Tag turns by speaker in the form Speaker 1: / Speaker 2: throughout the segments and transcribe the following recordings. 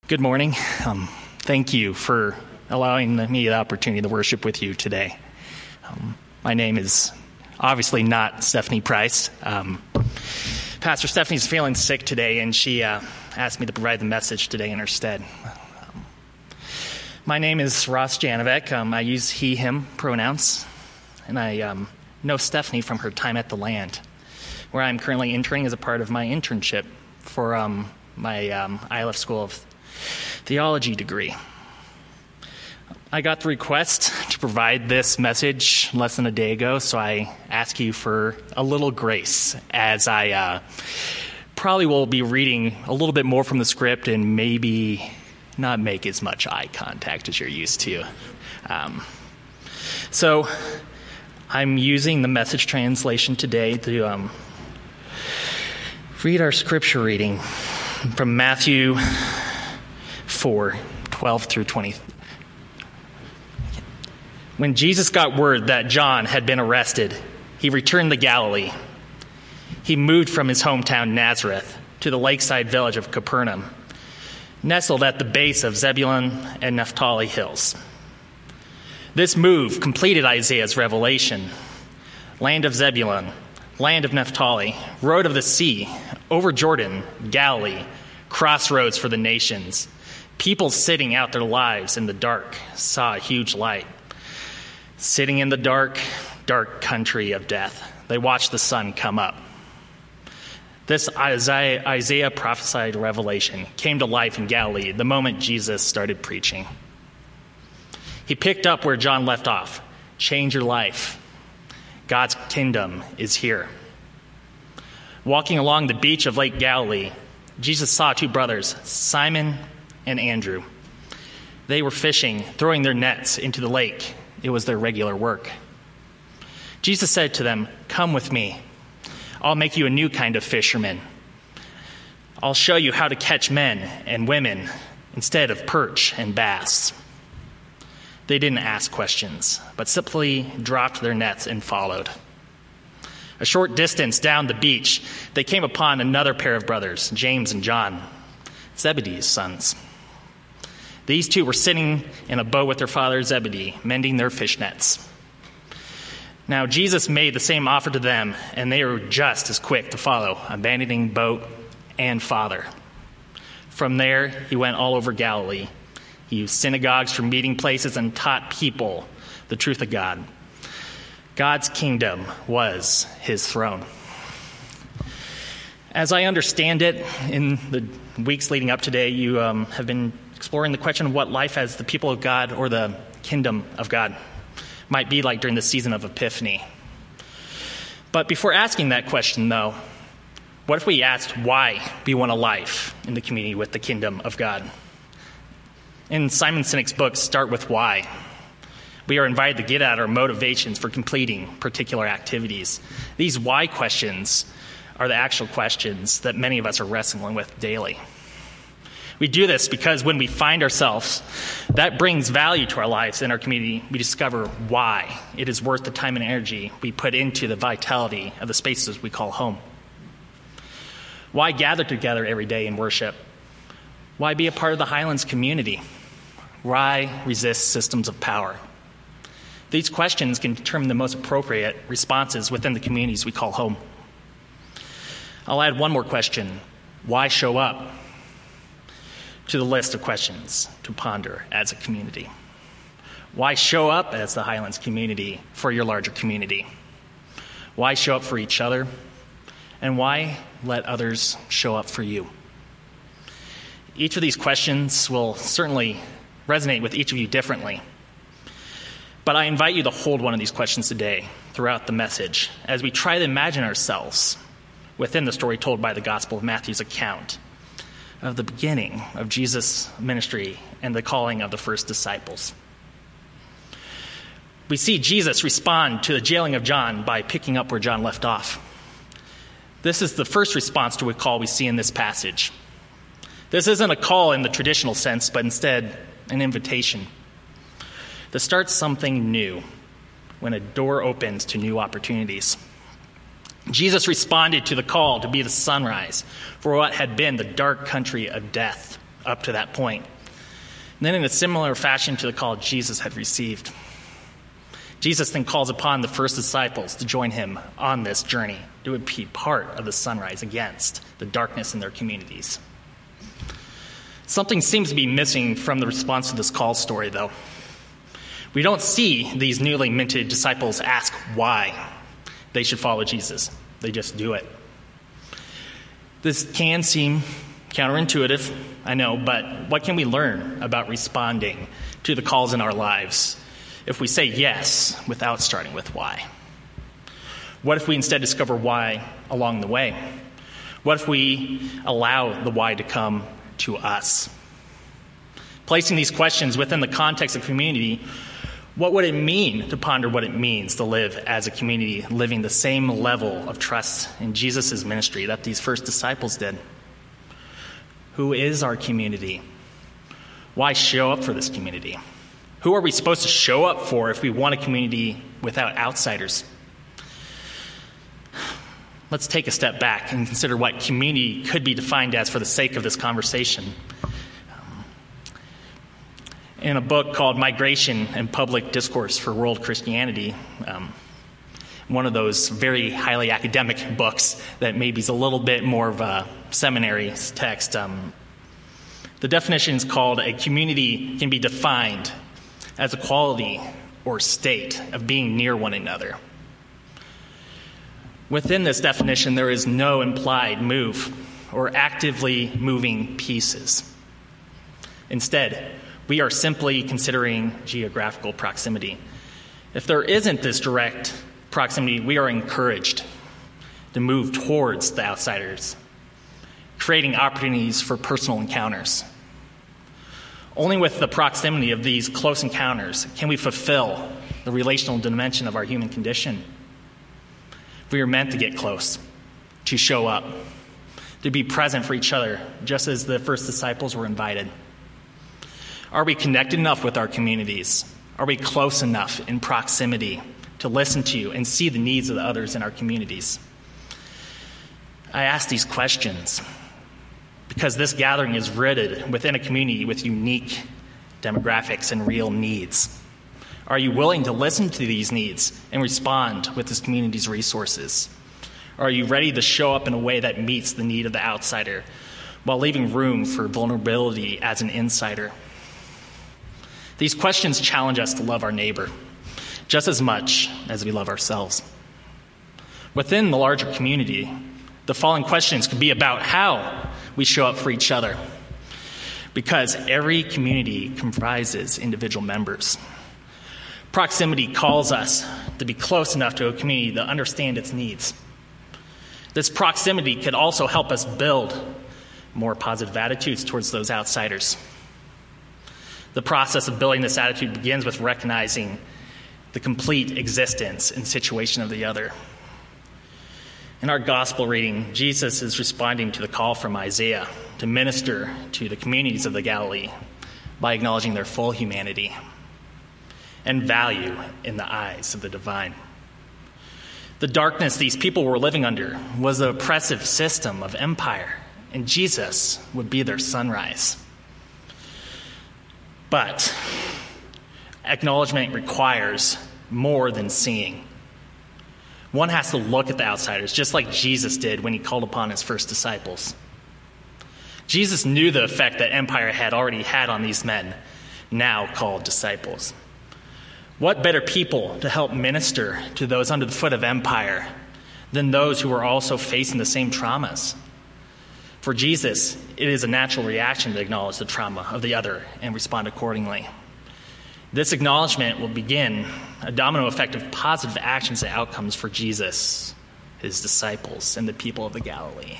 Speaker 1: Good morning. Thank you for allowing me the opportunity to worship with you today. My name is obviously not Stephanie Price. Pastor Stephanie's feeling sick today, and she asked me to provide the message today in her stead. My name is Ross Janovec. I use he, him pronouns, and I know Stephanie from her time at the Land, where I'm currently interning as a part of my internship for my ILF School of Theology degree. I got the request to provide this message less than a day ago, so I ask you for a little grace as I probably will be reading a little bit more from the script and maybe not make as much eye contact as you're used to. So I'm using the Message translation today to read our scripture reading from Matthew 4:12 through 20. When Jesus got word that John had been arrested, he returned to Galilee. He moved from his hometown Nazareth to the lakeside village of Capernaum, nestled at the base of Zebulun and Naphtali hills. This move completed Isaiah's revelation. Land of Zebulun, land of Naphtali, road of the sea, over Jordan, Galilee, crossroads for the nations. People sitting out their lives in the dark saw a huge light. Sitting in the dark, dark country of death, they watched the sun come up. This Isaiah prophesied revelation came to life in Galilee the moment Jesus started preaching. He picked up where John left off. Change your life. God's kingdom is here. Walking along the beach of Lake Galilee, Jesus saw two brothers, Simon and Andrew. They were fishing, throwing their nets into the lake. It was their regular work. Jesus said to them, "Come with me. I'll make you a new kind of fisherman. I'll show you how to catch men and women instead of perch and bass." They didn't ask questions, but simply dropped their nets and followed. A short distance down the beach, they came upon another pair of brothers, James and John, Zebedee's sons. These two were sitting in a boat with their father Zebedee, mending their fish nets. Now Jesus made the same offer to them, and they were just as quick to follow, abandoning boat and father. From there, he went all over Galilee. He used synagogues for meeting places and taught people the truth of God. God's kingdom was his throne. As I understand it, in the weeks leading up today, you have been exploring the question of what life as the people of God or the kingdom of God might be like during the season of Epiphany. But before asking that question, though, what if we asked why we want a life in the community with the kingdom of God? In Simon Sinek's book, Start With Why, we are invited to get at our motivations for completing particular activities. These why questions are the actual questions that many of us are wrestling with daily. We do this because when we find ourselves, that brings value to our lives and our community. We discover why it is worth the time and energy we put into the vitality of the spaces we call home. Why gather together every day in worship? Why be a part of the Highlands community? Why resist systems of power? These questions can determine the most appropriate responses within the communities we call home. I'll add one more question. Why show up? To the list of questions to ponder as a community. Why show up as the Highlands community for your larger community? Why show up for each other? And why let others show up for you? Each of these questions will certainly resonate with each of you differently. But I invite you to hold one of these questions today throughout the message as we try to imagine ourselves within the story told by the Gospel of Matthew's account of the beginning of Jesus' ministry and the calling of the first disciples. We see Jesus respond to the jailing of John by picking up where John left off. This is the first response to a call we see in this passage. This isn't a call in the traditional sense, but instead an invitation to start something new when a door opens to new opportunities. Jesus responded to the call to be the sunrise for what had been the dark country of death up to that point. And then in a similar fashion to the call Jesus had received, Jesus then calls upon the first disciples to join him on this journey, to be part of the sunrise against the darkness in their communities. Something seems to be missing from the response to this call story, though. We don't see these newly minted disciples ask why they should follow Jesus. They just do it. This can seem counterintuitive, I know, but what can we learn about responding to the calls in our lives if we say yes without starting with why? What if we instead discover why along the way? What if we allow the why to come to us? Placing these questions within the context of community, what would it mean to ponder what it means to live as a community, living the same level of trust in Jesus' ministry that these first disciples did? Who is our community? Why show up for this community? Who are we supposed to show up for if we want a community without outsiders? Let's take a step back and consider what community could be defined as for the sake of this conversation. In a book called Migration and Public Discourse for World Christianity, one of those very highly academic books that maybe is a little bit more of a seminary text, the definition is called a community can be defined as a quality or state of being near one another. Within this definition, there is no implied move or actively moving pieces. Instead, we are simply considering geographical proximity. If there isn't this direct proximity, we are encouraged to move towards the outsiders, creating opportunities for personal encounters. Only with the proximity of these close encounters can we fulfill the relational dimension of our human condition. We are meant to get close, to show up, to be present for each other, just as the first disciples were invited. Are we connected enough with our communities? Are we close enough in proximity to listen to and see the needs of the others in our communities? I ask these questions because this gathering is rooted within a community with unique demographics and real needs. Are you willing to listen to these needs and respond with this community's resources? Are you ready to show up in a way that meets the need of the outsider while leaving room for vulnerability as an insider? These questions challenge us to love our neighbor just as much as we love ourselves. Within the larger community, the following questions could be about how we show up for each other, because every community comprises individual members. Proximity calls us to be close enough to a community to understand its needs. This proximity could also help us build more positive attitudes towards those outsiders. The process of building this attitude begins with recognizing the complete existence and situation of the other. In our gospel reading, Jesus is responding to the call from Isaiah to minister to the communities of the Galilee by acknowledging their full humanity and value in the eyes of the divine. The darkness these people were living under was the oppressive system of empire, and Jesus would be their sunrise. But acknowledgement requires more than seeing. One has to look at the outsiders, just like Jesus did when he called upon his first disciples. Jesus knew the effect that empire had already had on these men, now called disciples. What better people to help minister to those under the foot of empire than those who were also facing the same traumas? For Jesus, it is a natural reaction to acknowledge the trauma of the other and respond accordingly. This acknowledgement will begin a domino effect of positive actions and outcomes for Jesus, his disciples, and the people of the Galilee.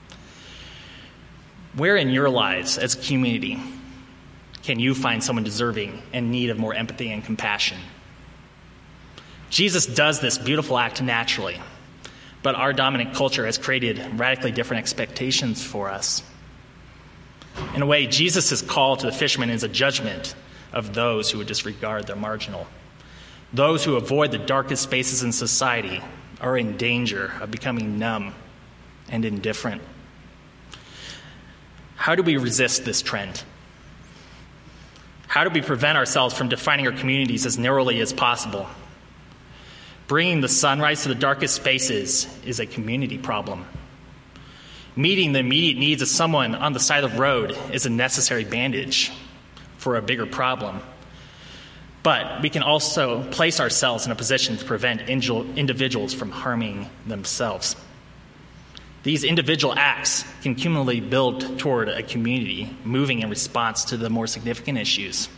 Speaker 1: Where in your lives as a community can you find someone deserving and in need of more empathy and compassion? Jesus does this beautiful act naturally, but our dominant culture has created radically different expectations for us. In a way, Jesus' call to the fishermen is a judgment of those who would disregard the marginal. Those who avoid the darkest spaces in society are in danger of becoming numb and indifferent. How do we resist this trend? How do we prevent ourselves from defining our communities as narrowly as possible? Bringing the sunrise to the darkest spaces is a community problem. Meeting the immediate needs of someone on the side of the road is a necessary bandage for a bigger problem. But we can also place ourselves in a position to prevent individuals from harming themselves. These individual acts can cumulatively build toward a community moving in response to the more significant issues.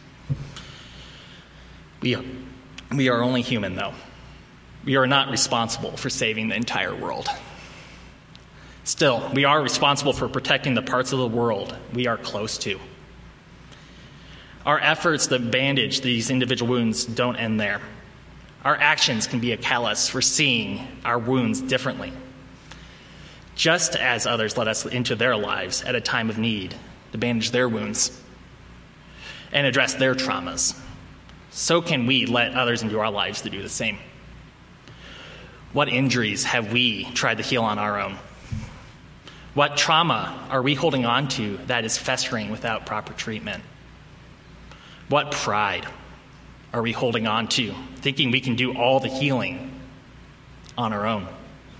Speaker 1: We are only human, though. We are not responsible for saving the entire world. Still, we are responsible for protecting the parts of the world we are close to. Our efforts to bandage these individual wounds don't end there. Our actions can be a callus for seeing our wounds differently. Just as others let us into their lives at a time of need to bandage their wounds and address their traumas, so can we let others into our lives to do the same. What injuries have we tried to heal on our own? What trauma are we holding on to that is festering without proper treatment? What pride are we holding on to, thinking we can do all the healing on our own?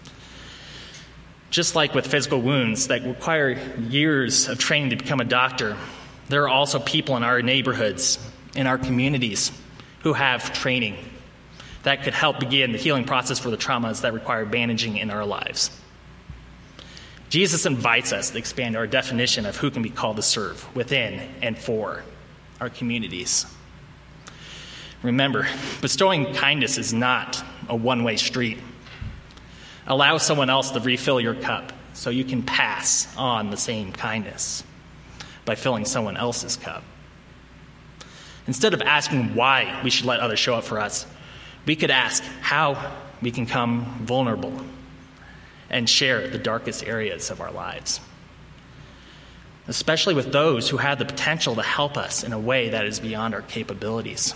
Speaker 1: Just like with physical wounds that require years of training to become a doctor, there are also people in our neighborhoods, in our communities, who have training that could help begin the healing process for the traumas that require bandaging in our lives. Jesus invites us to expand our definition of who can be called to serve within and for our communities. Remember, bestowing kindness is not a one-way street. Allow someone else to refill your cup so you can pass on the same kindness by filling someone else's cup. Instead of asking why we should let others show up for us, we could ask how we can come vulnerable and share the darkest areas of our lives, especially with those who have the potential to help us in a way that is beyond our capabilities.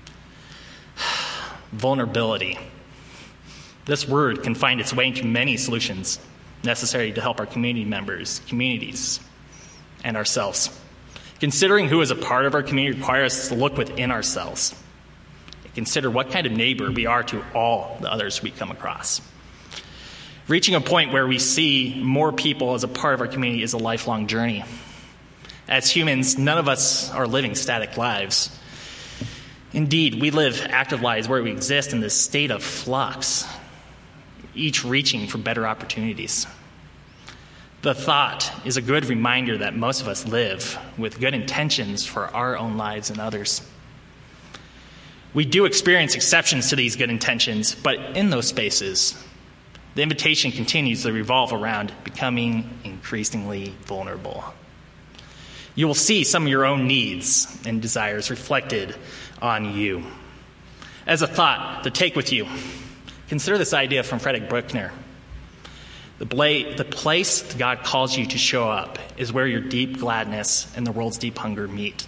Speaker 1: Vulnerability. This word can find its way into many solutions necessary to help our community members, communities, and ourselves. Considering who is a part of our community requires us to look within ourselves and consider what kind of neighbor we are to all the others we come across. Reaching a point where we see more people as a part of our community is a lifelong journey. As humans, none of us are living static lives. Indeed, we live active lives where we exist in this state of flux, each reaching for better opportunities. The thought is a good reminder that most of us live with good intentions for our own lives and others. We do experience exceptions to these good intentions, but in those spaces, the invitation continues to revolve around becoming increasingly vulnerable. You will see some of your own needs and desires reflected on you. As a thought to take with you, consider this idea from Frederick Buechner. The place God calls you to show up is where your deep gladness and the world's deep hunger meet.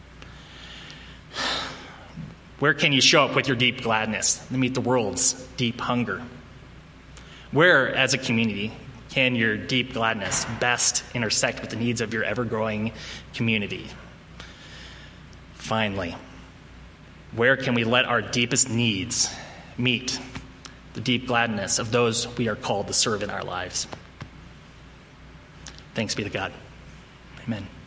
Speaker 1: Where can you show up with your deep gladness to meet the world's deep hunger? Where, as a community, can your deep gladness best intersect with the needs of your ever-growing community? Finally, where can we let our deepest needs meet the deep gladness of those we are called to serve in our lives? Thanks be to God. Amen.